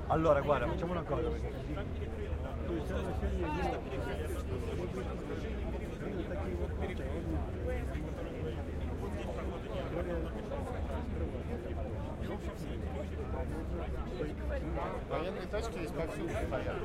Allora, guarda, facciamo una cosa. Военные точки есть повсюду стоят.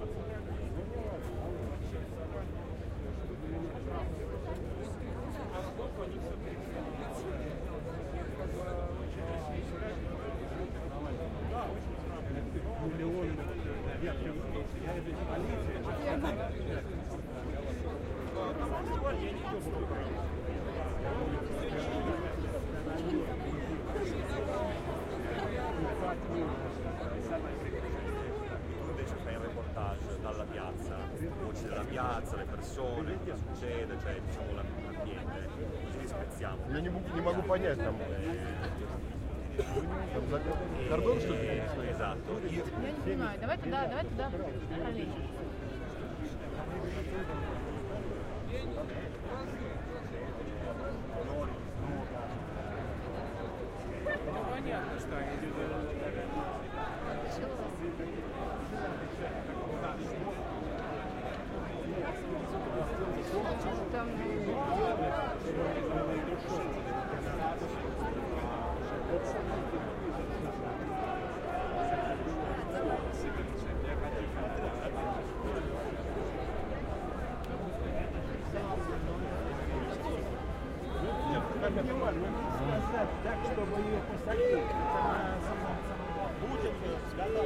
Invece fai il reportage dalla piazza, voci della piazza, le persone, cosa succede, cioè diciamo l'ambiente, così li spezziamo. Я не могу понять там. Кордон, что ли? Esatto. Я не понимаю. Давай туда, правее. Понятно, что они делают. Там... Так, чтобы ее посадить. Путин сказал,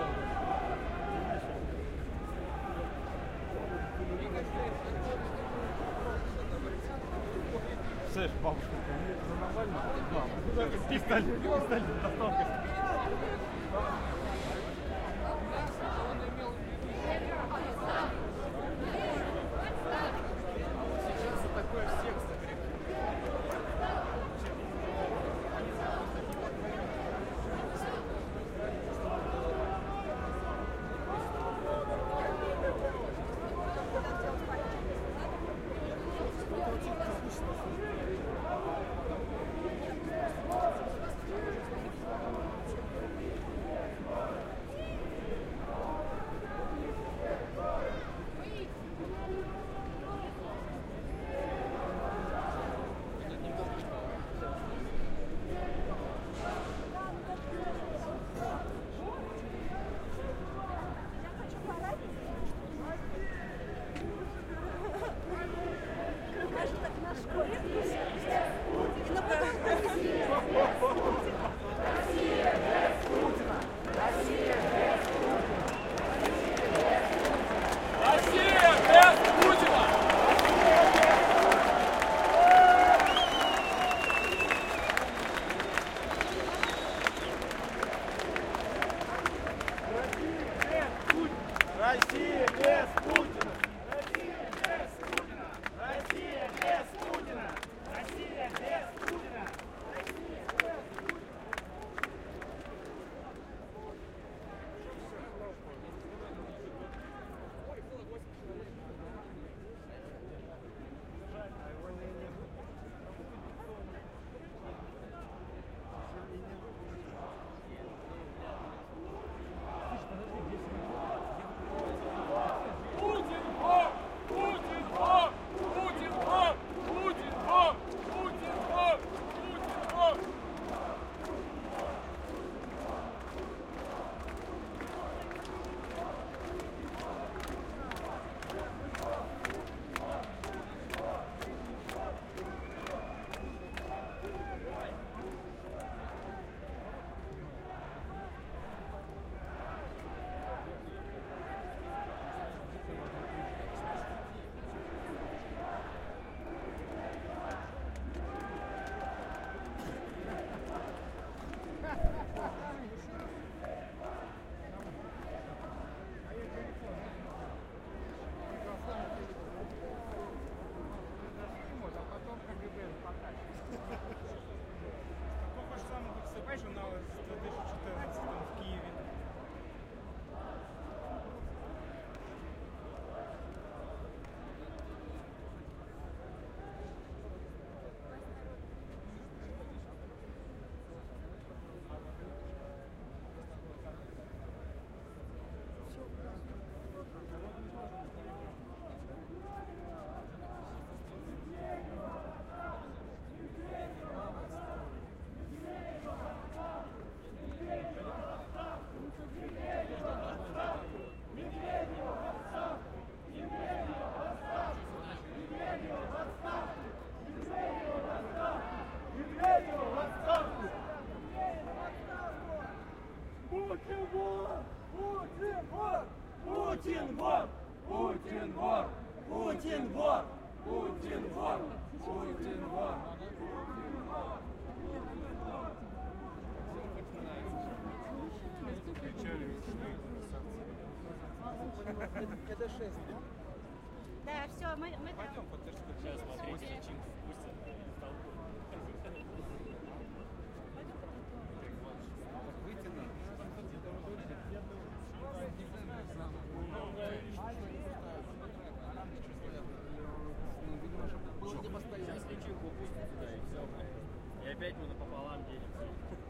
Слышь, бабушка, это нормально? Да. Пистолет достал. Россия без Путина! Россия без Путина! Россия без Путина! Россия без Путина! Путин вор! Путин вор! Путин вор! Путин вор! Путин вор! Это 6. Да, все, мы там. Сейчас смотрите, Чинг впустят. Выйти надо. Сейчас личинку упустят сюда и все. И опять мы напополам делимся.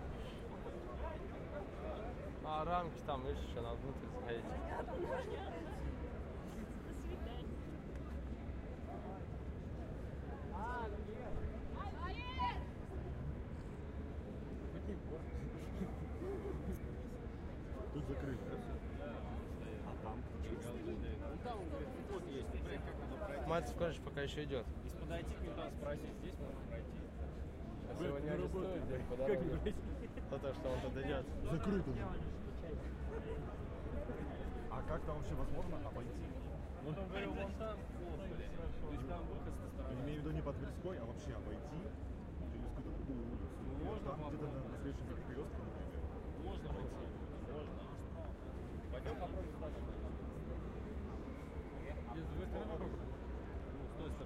А рамки там, видишь, еще надо внутрь заходить. Тут закрыто, да? Там, говорит, вот есть, как надо пройти. Мальцев колледж пока еще идет. Если подойти к нему, там спросить, здесь можно пройти. Если его не арестуют где-то по дороге, за то, что он туда идет. Закрыто. А как там вообще возможно обойти? Вот он говорил, вон там плохо. То есть там выход с той Я стороны. имею в виду не по Тверской, а вообще обойти через какую-то другую улицу. Можно Там где-то на следующем